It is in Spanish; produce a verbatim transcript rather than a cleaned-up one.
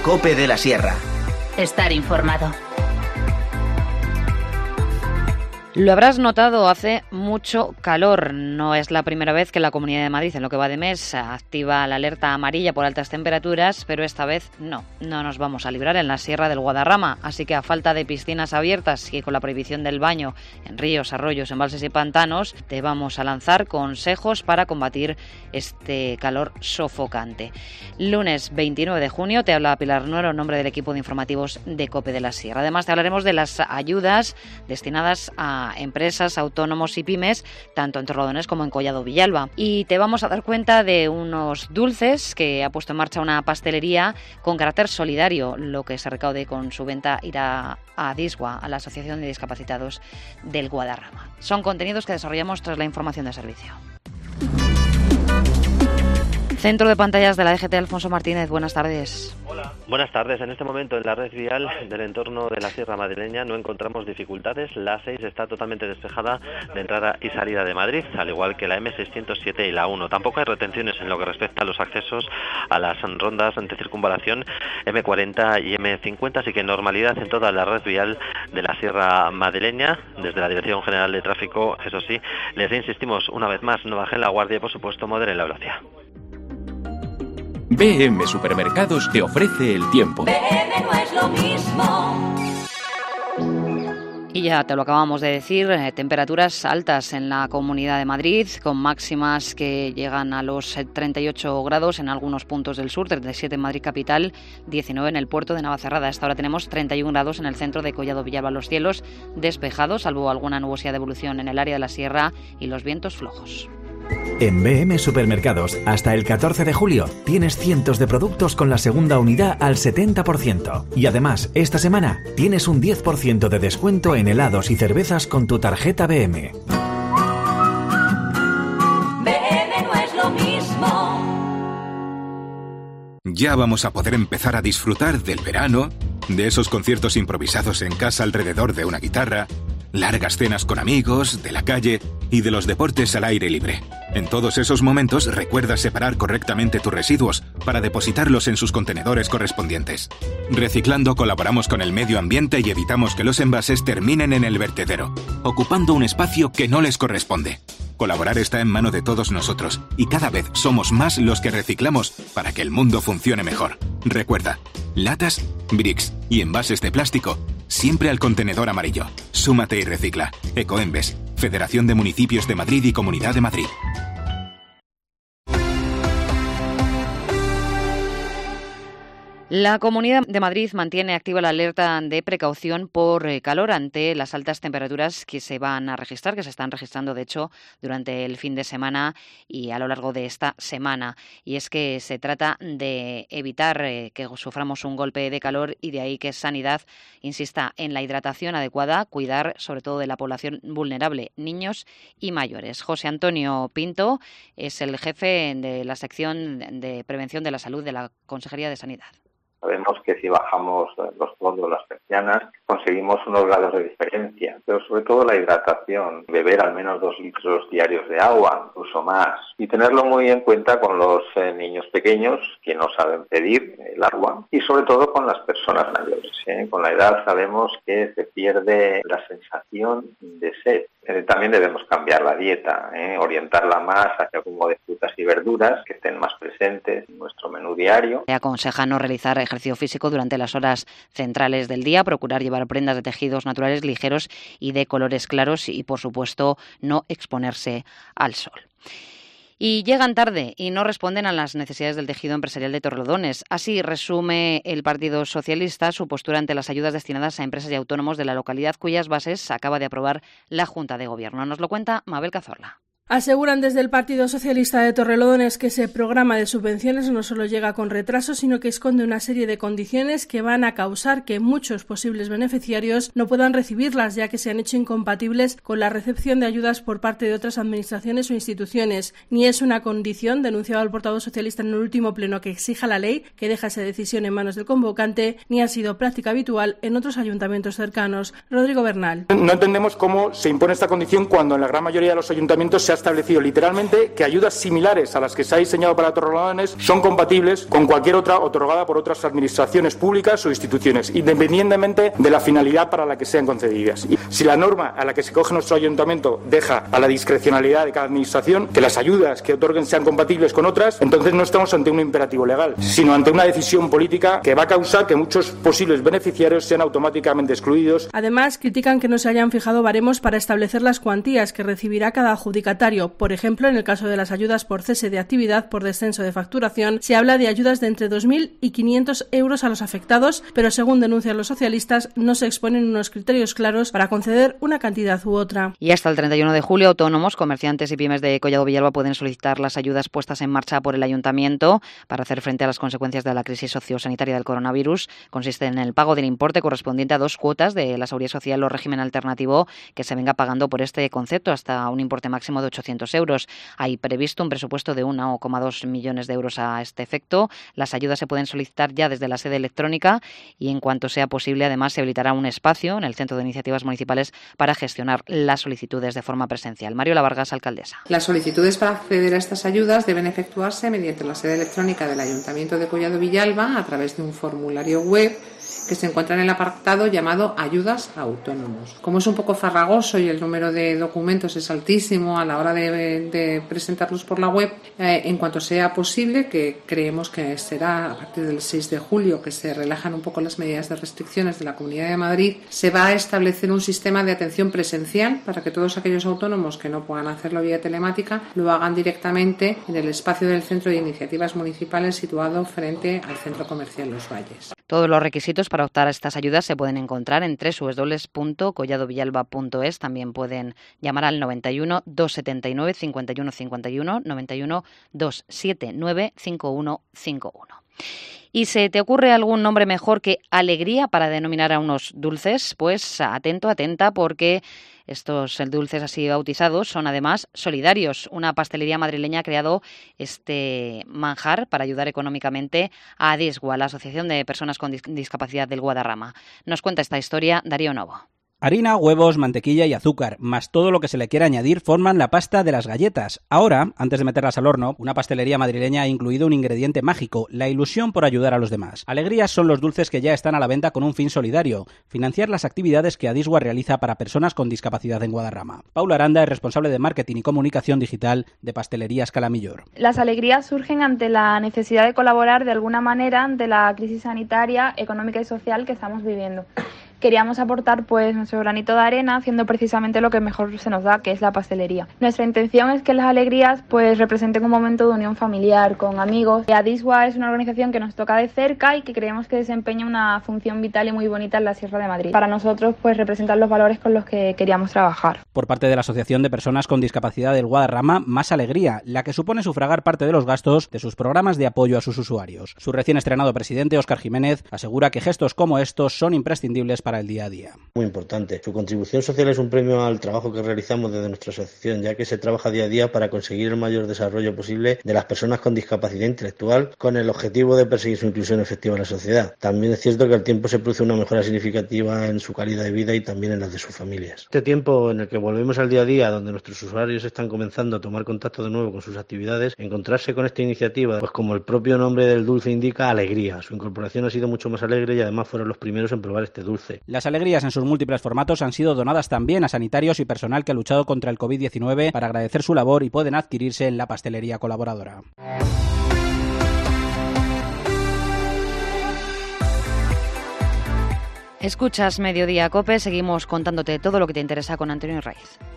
COPE de la Sierra. Estar informado. Lo habrás notado, hace mucho calor. No es la primera vez que la Comunidad de Madrid, en lo que va de mes, activa la alerta amarilla por altas temperaturas, pero esta vez no, no nos vamos a librar en la Sierra del Guadarrama. Así que a falta de piscinas abiertas y con la prohibición del baño en ríos, arroyos, embalses y pantanos, te vamos a lanzar consejos para combatir este calor sofocante. Lunes veintinueve de junio te habla Pilar Nuero en nombre del equipo de informativos de COPE de la Sierra. Además te hablaremos de las ayudas destinadas a empresas, autónomos y pymes, tanto en Torrelodones como en Collado Villalba. Y te vamos a dar cuenta de unos dulces que ha puesto en marcha una pastelería con carácter solidario. Lo que se recaude con su venta irá a Disgua, a la Asociación de Discapacitados del Guadarrama. Son contenidos que desarrollamos tras la información de servicio. Centro de pantallas de la D G T, Alfonso Martínez, buenas tardes. Hola. Buenas tardes. En este momento en la red vial del entorno de la Sierra Madrileña no encontramos dificultades. La A seis está totalmente despejada de entrada y salida de Madrid, al igual que la eme seiscientos siete y la uno. Tampoco hay retenciones en lo que respecta a los accesos a las rondas de circunvalación eme cuarenta y eme cincuenta, así que normalidad en toda la red vial de la Sierra Madrileña. Desde la Dirección General de Tráfico, eso sí, les insistimos una vez más, no bajen la guardia y por supuesto moderen la velocidad. B M Supermercados te ofrece el tiempo. B M no es lo mismo. Y ya te lo acabamos de decir, eh, temperaturas altas en la Comunidad de Madrid, con máximas que llegan a los treinta y ocho grados en algunos puntos del sur, treinta y siete en Madrid capital, diecinueve en el puerto de Navacerrada. Hasta ahora tenemos treinta y un grados en el centro de Collado Villalba. Los cielos despejados, salvo alguna nubosidad de evolución en el área de la sierra y los vientos flojos. En B M Supermercados, hasta el catorce de julio, tienes cientos de productos con la segunda unidad al setenta por ciento. Y además, esta semana, tienes un diez por ciento de descuento en helados y cervezas con tu tarjeta B M. B M no es lo mismo. Ya vamos a poder empezar a disfrutar del verano, de esos conciertos improvisados en casa alrededor de una guitarra, largas cenas con amigos, de la calle y de los deportes al aire libre. En todos esos momentos recuerda separar correctamente tus residuos para depositarlos en sus contenedores correspondientes. Reciclando colaboramos con el medio ambiente y evitamos que los envases terminen en el vertedero, ocupando un espacio que no les corresponde. Colaborar está en mano de todos nosotros y cada vez somos más los que reciclamos para que el mundo funcione mejor. Recuerda, latas, bricks y envases de plástico, siempre al contenedor amarillo. Súmate y recicla. Ecoembes, Federación de Municipios de Madrid y Comunidad de Madrid. La Comunidad de Madrid mantiene activa la alerta de precaución por calor ante las altas temperaturas que se van a registrar, que se están registrando, de hecho, durante el fin de semana y a lo largo de esta semana. Y es que se trata de evitar eh, que suframos un golpe de calor y de ahí que Sanidad insista en la hidratación adecuada, cuidar sobre todo de la población vulnerable, niños y mayores. José Antonio Pinto es el jefe de la sección de prevención de la salud de la Consejería de Sanidad. Sabemos que si bajamos los fondos, las persianas, conseguimos unos grados de diferencia, pero sobre todo la hidratación, beber al menos dos litros diarios de agua, incluso más, y tenerlo muy en cuenta con los eh, niños pequeños que no saben pedir el agua y sobre todo con las personas mayores. ¿eh? Con la edad sabemos que se pierde la sensación de sed. Eh, también debemos cambiar la dieta, ¿eh? orientarla más hacia consumo de frutas y verduras que estén más presentes en nuestro menú diario. Se aconseja no realizar ejercicio físico durante las horas centrales del día, procurar llevar prendas de tejidos naturales ligeros y de colores claros y, por supuesto, no exponerse al sol. Y llegan tarde y no responden a las necesidades del tejido empresarial de Torrelodones. Así resume el Partido Socialista su postura ante las ayudas destinadas a empresas y autónomos de la localidad, cuyas bases acaba de aprobar la Junta de Gobierno. Nos lo cuenta Mabel Cazorla. Aseguran desde el Partido Socialista de Torrelodones que ese programa de subvenciones no solo llega con retraso, sino que esconde una serie de condiciones que van a causar que muchos posibles beneficiarios no puedan recibirlas, ya que se han hecho incompatibles con la recepción de ayudas por parte de otras administraciones o instituciones. Ni es una condición, denunciaba el portavoz socialista en el último pleno, que exija la ley, que deja esa decisión en manos del convocante, ni ha sido práctica habitual en otros ayuntamientos cercanos. Rodrigo Bernal. No entendemos cómo se impone esta condición cuando en la gran mayoría de los ayuntamientos se ha establecido literalmente que ayudas similares a las que se ha diseñado para Torrelodones son compatibles con cualquier otra otorgada por otras administraciones públicas o instituciones, independientemente de la finalidad para la que sean concedidas. Y si la norma a la que se coge nuestro ayuntamiento deja a la discrecionalidad de cada administración que las ayudas que otorguen sean compatibles con otras, entonces no estamos ante un imperativo legal, sino ante una decisión política que va a causar que muchos posibles beneficiarios sean automáticamente excluidos. Además, critican que no se hayan fijado baremos para establecer las cuantías que recibirá cada adjudicatario. Por ejemplo, en el caso de las ayudas por cese de actividad por descenso de facturación, se habla de ayudas de entre dos mil y quinientos euros a los afectados, pero según denuncian los socialistas, no se exponen unos criterios claros para conceder una cantidad u otra. Y hasta el treinta y uno de julio, autónomos, comerciantes y pymes de Collado Villalba pueden solicitar las ayudas puestas en marcha por el ayuntamiento para hacer frente a las consecuencias de la crisis sociosanitaria del coronavirus. Consiste en el pago del importe correspondiente a dos cuotas de la Seguridad Social o régimen alternativo que se venga pagando por este concepto hasta un importe máximo de ochocientos euros. Hay previsto un presupuesto de uno coma dos millones de euros a este efecto. Las ayudas se pueden solicitar ya desde la sede electrónica y en cuanto sea posible, además, se habilitará un espacio en el Centro de Iniciativas Municipales para gestionar las solicitudes de forma presencial. Mariola Vargas, alcaldesa. Las solicitudes para acceder a estas ayudas deben efectuarse mediante la sede electrónica del Ayuntamiento de Collado Villalba a través de un formulario web que se encuentra en el apartado llamado Ayudas a Autónomos. Como es un poco farragoso y el número de documentos es altísimo a la hora de, de presentarlos por la web, eh, en cuanto sea posible, que creemos que será a partir del seis de julio que se relajan un poco las medidas de restricciones de la Comunidad de Madrid, se va a establecer un sistema de atención presencial para que todos aquellos autónomos que no puedan hacerlo vía telemática lo hagan directamente en el espacio del Centro de Iniciativas Municipales situado frente al Centro Comercial Los Valles. Todos los requisitos para optar a estas ayudas se pueden encontrar en doble u doble u doble u punto collado villalba punto es. También pueden llamar al noventa y uno, doscientos setenta y nueve, cincuenta y uno cincuenta y uno, noventa y uno, doscientos setenta y nueve, cincuenta y uno cincuenta y uno. ¿Y se te ocurre algún nombre mejor que alegría para denominar a unos dulces? Pues atento, atenta, porque estos dulces así bautizados son además solidarios. Una pastelería madrileña ha creado este manjar para ayudar económicamente a ADISGUA, la Asociación de Personas con Discapacidad del Guadarrama. Nos cuenta esta historia Darío Novo. Harina, huevos, mantequilla y azúcar, más todo lo que se le quiera añadir, forman la pasta de las galletas. Ahora, antes de meterlas al horno, una pastelería madrileña ha incluido un ingrediente mágico, la ilusión por ayudar a los demás. Alegrías son los dulces que ya están a la venta con un fin solidario, financiar las actividades que ADISGUA realiza para personas con discapacidad en Guadarrama. Paula Aranda es responsable de marketing y comunicación digital de Pastelerías Calamillor. Las alegrías surgen ante la necesidad de colaborar de alguna manera ante la crisis sanitaria, económica y social que estamos viviendo. Queríamos aportar pues nuestro granito de arena haciendo precisamente lo que mejor se nos da, que es la pastelería. Nuestra intención es que las alegrías pues representen un momento de unión familiar con amigos. ADISGUA es una organización que nos toca de cerca y que creemos que desempeña una función vital y muy bonita en la Sierra de Madrid. Para nosotros pues representan los valores con los que queríamos trabajar. Por parte de la Asociación de Personas con Discapacidad del Guadarrama, Más Alegría, la que supone sufragar parte de los gastos de sus programas de apoyo a sus usuarios. Su recién estrenado presidente, Óscar Jiménez, asegura que gestos como estos son imprescindibles para el día a día. Muy importante. Su contribución social es un premio al trabajo que realizamos desde nuestra asociación, ya que se trabaja día a día para conseguir el mayor desarrollo posible de las personas con discapacidad intelectual, con el objetivo de perseguir su inclusión efectiva en la sociedad. También es cierto que al tiempo se produce una mejora significativa en su calidad de vida y también en las de sus familias. Este tiempo en el que volvemos al día a día, donde nuestros usuarios están comenzando a tomar contacto de nuevo con sus actividades, encontrarse con esta iniciativa, pues como el propio nombre del dulce indica, alegría. Su incorporación ha sido mucho más alegre y además fueron los primeros en probar este dulce. Las alegrías en sus múltiples formatos han sido donadas también a sanitarios y personal que ha luchado contra el covid diecinueve para agradecer su labor y pueden adquirirse en la pastelería colaboradora. Escuchas Mediodía Cope, seguimos contándote todo lo que te interesa con Antonio Raiz.